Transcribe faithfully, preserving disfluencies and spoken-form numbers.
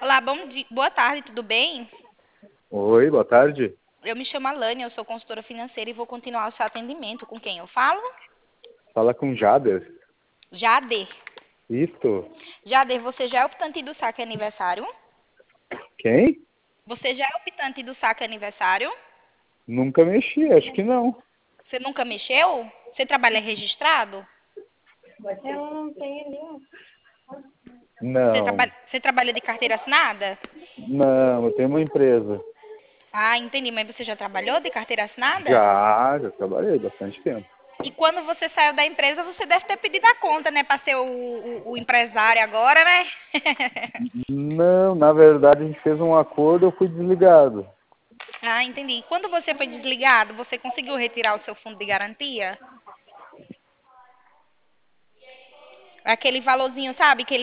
Olá, bom dia, boa tarde, tudo bem? Oi, boa tarde. Eu me chamo Alane, eu sou consultora financeira e vou continuar o seu atendimento. Com quem eu falo? Fala com Jader. Jader. Isto? Jader, você já é optante do saque aniversário? Quem? Você já é optante do saque aniversário? Nunca mexi, acho que não. Você nunca mexeu? Você trabalha registrado? Você, Não, traba... você trabalha de carteira assinada? não, eu tenho uma empresa. Ah, entendi, mas você já trabalhou de carteira assinada? Já, já trabalhei bastante tempo. E quando você saiu da empresa, você deve ter pedido a conta, né? Para ser o, o, o empresário agora, né? Não, na verdade a gente fez um acordo, eu fui desligado. Ah, entendi. Quando você foi desligado, você conseguiu retirar o seu fundo de garantia? Aquele valorzinho, sabe? Que